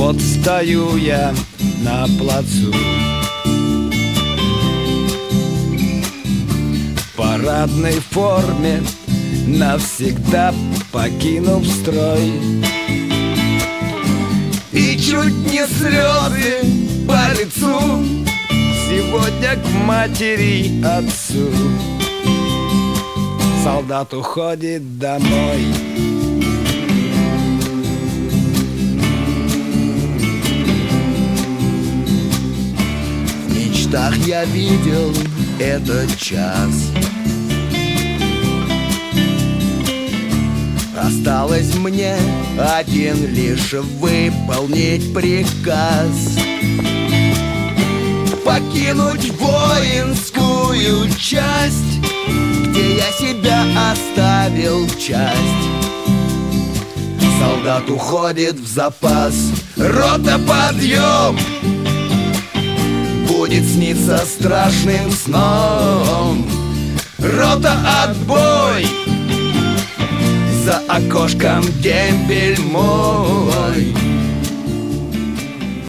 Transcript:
Вот стою я на плацу, в парадной форме, навсегда покинув строй. И чуть не слезы по лицу сегодня к матери и отцу. Солдат уходит домой. В мечтах я видел этот час. Осталось мне один лишь выполнить приказ: покинуть воинскую часть, где я себя оставил часть. Солдат уходит в запас. Рота, подъем! Будет сниться страшным сном. Рота, отбой! За окошком дембель мой.